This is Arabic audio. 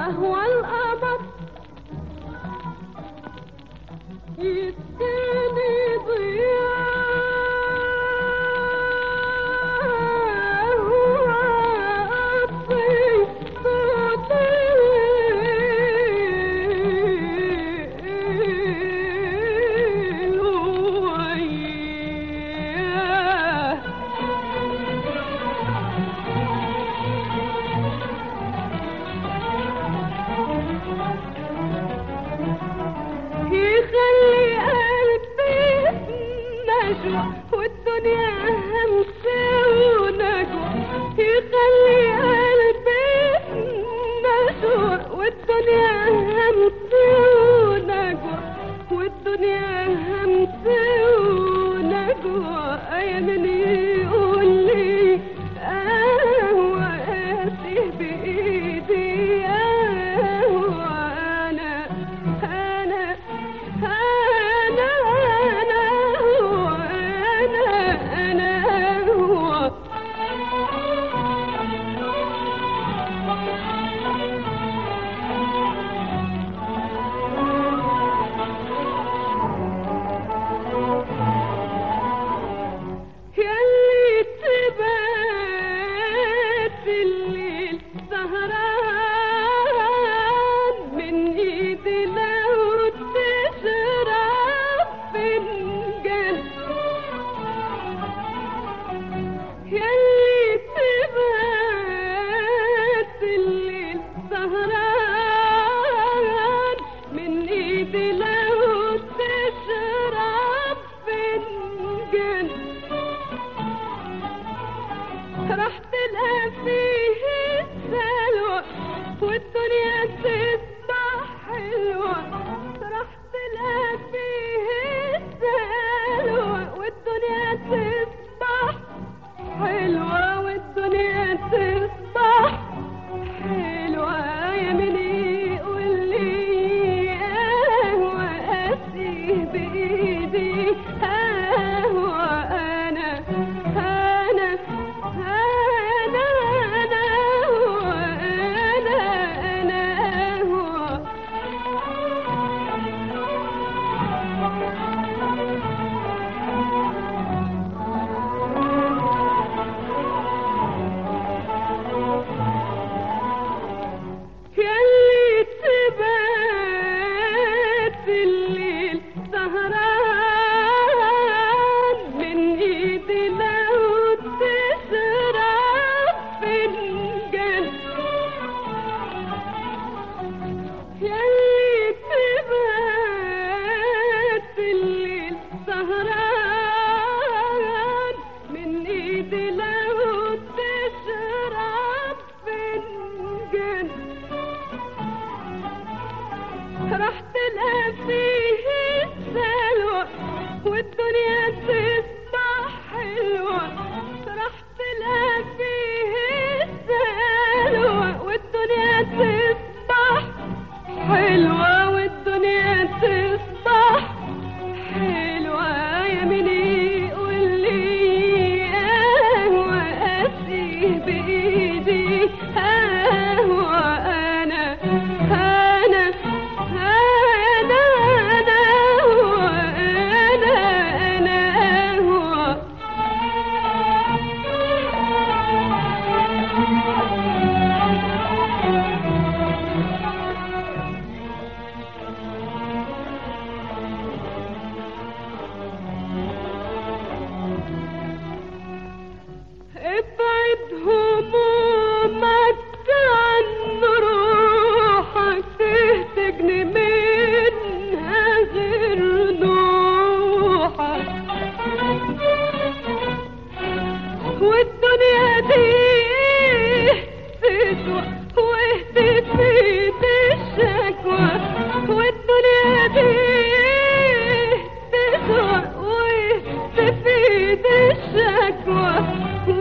وهو القمر يديني ضياء وأطفي صوتي وياه يخلي قلبي نجوى والدنيا همسة ونجوى يخلي قلبي نجوى والدنيا همسة ونجوى والدنيا همسة ونجوى أيمني يقول لي وآسيه بإيدي وأنا ياللي تبات الليل سهران من ايدي لو تشرب فنجان ياللي تبات الليل سهران من ايدي لو تشرب فنجان راح تلقى فيه السلوى والدنيا تصبح حلوة راح تلقى فيه السلوى والدنيا تصبح حلوة والدنيا تصبح حلوة يميني يقول لي وأسيه بإيدي وأنا ياللي تبات الليل سهران من ايدي لو تشرب فنجان ياللي تبات الليل سهران من ايدي لو تشرب فنجان راح تلقى فيه السلوى والدنيا تصبح حلوة راح تلقى فيه السلوى والدنيا تصبح حلوة والدنيا تصبح حلوة يميني يقول لي وأسيه بإيدي وأنا ابعد همومك عن روحك تهتجني منها غير نوحك والدنيا دي تسوى وتفيد الشكوى والدنيا دي تسوى وتفيد الشكوى